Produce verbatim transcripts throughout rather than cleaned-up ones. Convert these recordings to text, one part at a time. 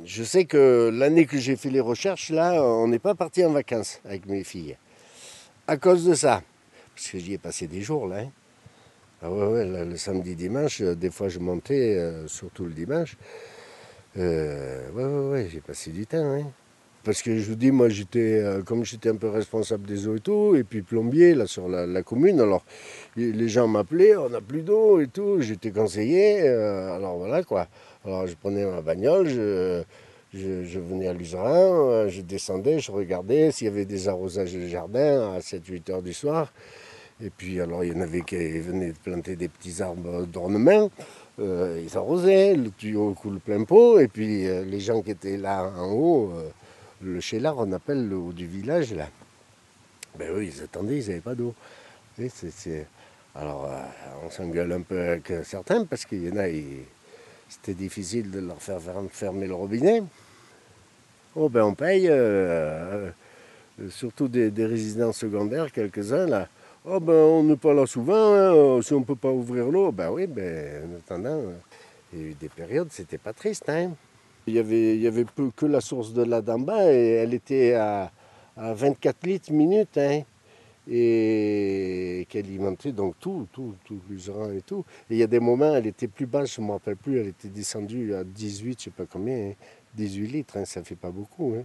je sais que l'année que j'ai fait les recherches, là, on n'est pas parti en vacances avec mes filles. À cause de ça. Parce que j'y ai passé des jours, là. Hein. Ah ouais, ouais, là, le samedi, dimanche, euh, des fois je montais, euh, surtout le dimanche. Euh, ouais, ouais, ouais, j'ai passé du temps, hein. Parce que je vous dis, moi, j'étais, euh, comme j'étais un peu responsable des eaux et tout, et puis plombier, là, sur la, la commune, alors les gens m'appelaient, on n'a plus d'eau et tout, j'étais conseiller, euh, alors voilà, quoi. Alors je prenais ma bagnole, je, je, je venais à Luzerain, euh, je descendais, je regardais s'il y avait des arrosages de jardin à sept huit heures du soir. Et puis, alors, il y en avait qui venaient de planter des petits arbres d'ornement. Euh, ils arrosaient, le tuyau coule plein pot. Et puis, euh, les gens qui étaient là en haut, euh, le chélard, on appelle le haut du village, là. Ben oui, ils attendaient, ils n'avaient pas d'eau. Et c'est- c'est- Alors, euh, on s'engueule un peu avec certains parce qu'il y en a, ils- c'était difficile de leur faire fermer le robinet. Oh, ben on paye, euh, euh, surtout des, des résidents secondaires, quelques-uns, là. Oh, ben on n'est pas là souvent, hein, si on ne peut pas ouvrir l'eau. Ben oui, ben en attendant, euh, il y a eu des périodes, c'était pas triste, hein. Il y avait, il y avait peu que la source de là d'en bas et elle était à, à vingt-quatre litres minute, hein, et qui alimentait donc tout, tout, tout l'userin et tout. Et il y a des moments, elle était plus basse, je ne me rappelle plus, elle était descendue à dix-huit, je ne sais pas combien, hein, dix-huit litres, hein, ça fait pas beaucoup. Hein.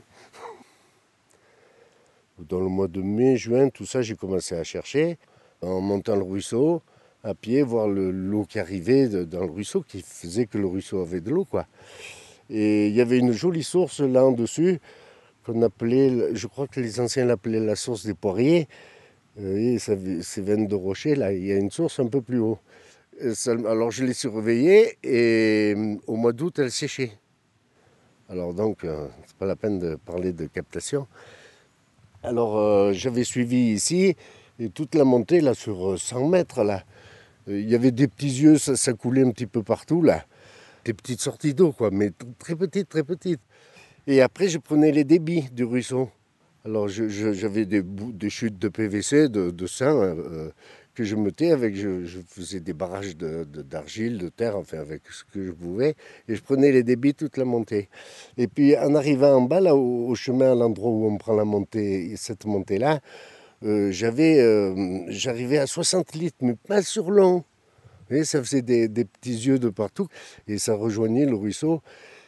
Dans le mois de mai, juin, tout ça, j'ai commencé à chercher, en montant le ruisseau, à pied, voir le- l'eau qui arrivait de- dans le ruisseau, qui faisait que le ruisseau avait de l'eau, quoi. Et il y avait une jolie source là en dessus, qu'on appelait, je crois que les anciens l'appelaient la source des poiriers. Euh, et ça- ces veines de rocher, là, il y a une source un peu plus haut. Et ça- alors je l'ai surveillée et euh, au mois d'août, elle séchait. Alors donc, euh, c'est pas la peine de parler de captation. Alors euh, j'avais suivi ici, et toute la montée, là, sur cent mètres, là, euh, il y avait des petits yeux, ça, ça coulait un petit peu partout, là. Des petites sorties d'eau, quoi, mais t- très petites, très petites. Et après, je prenais les débits du ruisseau. Alors je- je- j'avais des, bouts- des chutes de P V C, de, de sein, euh, que je mettais avec, je, je faisais des barrages de- de- d'argile, de, terre, enfin avec ce que je pouvais, et je prenais les débits toute la montée. Et puis en arrivant en bas, là, au, au chemin, à l'endroit où on prend la montée, cette montée-là, euh, j'avais, euh, j'arrivais à soixante litres, mais pas sur long. Et ça faisait des, des petits yeux de partout, et ça rejoignait le ruisseau.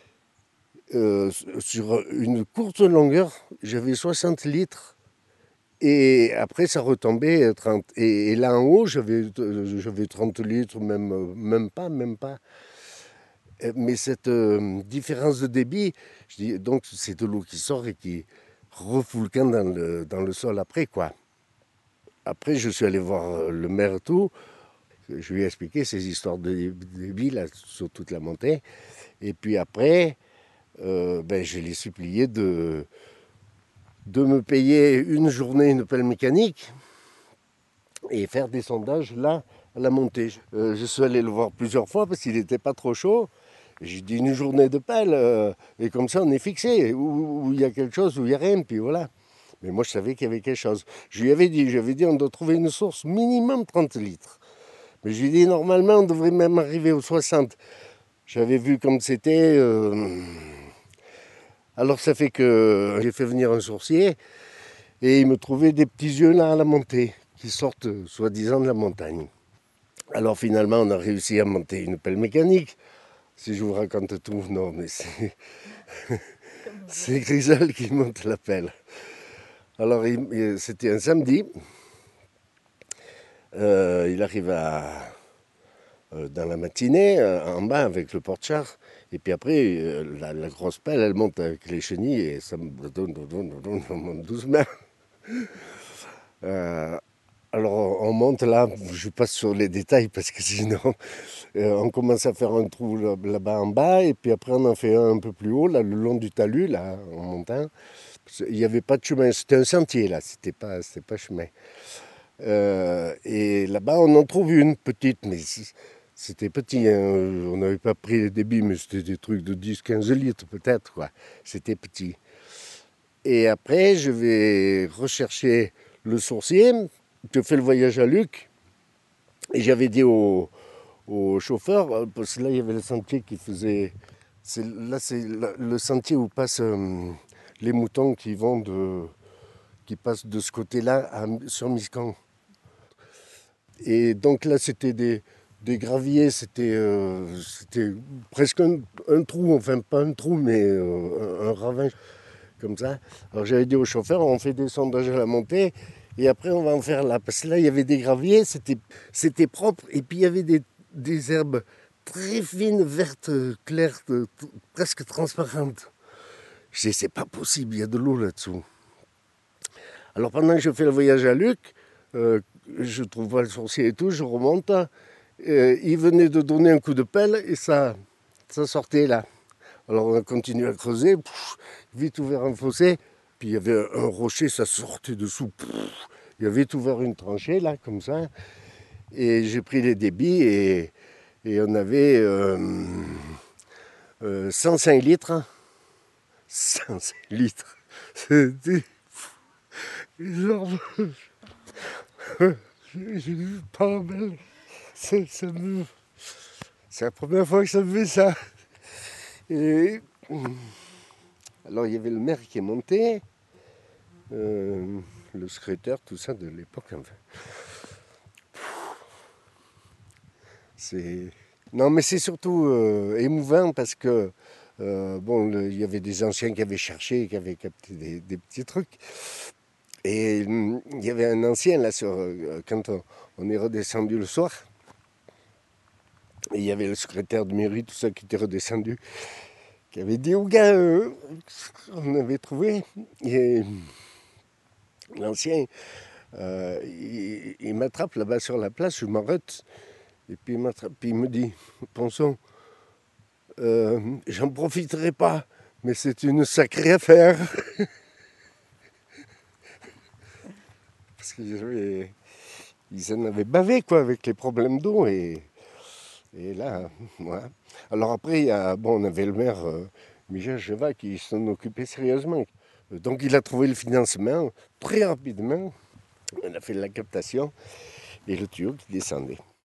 Euh, sur une courte longueur, j'avais soixante litres. Et après, ça retombait à trente. Et, et là en haut, j'avais, euh, j'avais trente litres, même, euh, même pas, même pas. Euh, Mais cette euh, différence de débit, je dis, donc c'est de l'eau qui sort et qui refoule le camp dans le, dans le sol après, quoi. Après, je suis allé voir euh, le maire et tout. Je lui ai expliqué ces histoires de débit là, sur toute la montée. Et puis après, euh, ben, je l'ai supplié de, de me payer une journée une pelle mécanique et faire des sondages là à la montée. Euh, je suis allé le voir plusieurs fois parce qu'il n'était pas trop chaud. J'ai dit une journée de pelle euh, et comme ça on est fixé. Où il y a quelque chose, où il n'y a rien, puis voilà. Mais moi je savais qu'il y avait quelque chose. Je lui avais dit, j'avais dit on doit trouver une source minimum trente litres. Mais je lui ai dit normalement on devrait même arriver aux soixante. J'avais vu comme c'était. Euh... Alors ça fait que j'ai fait venir un sourcier et il me trouvait des petits yeux là à la montée qui sortent soi-disant de la montagne. Alors finalement, on a réussi à monter une pelle mécanique. Si je vous raconte tout, non, mais c'est, c'est Grisol qui monte la pelle. Alors il- c'était un samedi. Euh, il arrive à, euh, dans la matinée, euh, en bas avec le porte-char. Et puis après, euh, la, la grosse pelle, elle monte avec les chenilles et ça me donne, on monte doucement. Euh, alors on monte là, je passe sur les détails parce que sinon euh, on commence à faire un trou là- là-bas en bas et puis après on en fait un un peu plus haut, là le long du talus, là en montant. Il n'y avait pas de chemin, c'était un sentier là, c'était pas, c'était pas chemin. Euh, et là-bas on en trouve une petite, mais c- c'était petit, hein. On n'avait pas pris les débits, mais c'était des trucs de dix quinze litres peut-être, quoi. C'était petit. Et après je vais rechercher le sourcier. Je fais le voyage à Luc et j'avais dit au, au chauffeur, euh, parce que là il y avait le sentier qui faisait C'est, là, c'est le, le sentier où passent euh, les moutons qui vont de, qui passent de ce côté-là à, sur Miscan. Et donc là, c'était des, des graviers, c'était, euh, c'était presque un, un trou, enfin pas un trou, mais euh, un, un ravin comme ça. Alors j'avais dit au chauffeur, on fait des sondages à la montée, et après on va en faire là. Parce que là, il y avait des graviers, c'était, c'était propre, et puis il y avait des, des herbes très fines, vertes, claires, de- t- presque transparentes. Je dis, c'est pas possible, il y a de l'eau là-dessous. Alors pendant que je fais le voyage à Luc, euh, je trouve pas le sorcier et tout, je remonte. Euh, il venait de donner un coup de pelle et ça, ça sortait là. Alors on a continué à creuser, pff, vite ouvert un fossé, puis il y avait un rocher, ça sortait dessous. Pff, il y avait vite ouvert une tranchée là, comme ça. Et j'ai pris les débits et, et on avait euh, euh, cent cinq litres. cent cinq litres. C'était énorme. J'ai vu pas mal. C'est, ça me... c'est la première fois que ça me fait ça. Et alors il y avait le maire qui est monté, euh, le secrétaire, tout ça de l'époque. Enfin. C'est... Non, mais c'est surtout euh, émouvant parce que euh, bon, le, il y avait des anciens qui avaient cherché, qui avaient capté des, des petits trucs. Et hum, il y avait un ancien là sur euh, quand on, on est redescendu le soir. Et il y avait le secrétaire de mairie, tout ça qui était redescendu, qui avait dit aux gars, euh, on avait trouvé. Et l'ancien, euh, il, il m'attrape là-bas sur la place, je m'arrête. Et puis il m'attrape, puis il me dit, Ponson, euh, j'en profiterai pas, mais c'est une sacrée affaire. Parce qu'ils avaient, ils en avaient bavé quoi, avec les problèmes d'eau. Et, et là, voilà. Alors après, il y a, bon, on avait le maire euh, Michel Chevat qui s'en occupait sérieusement. Donc il a trouvé le financement très rapidement. On a fait la captation et le tuyau qui descendait.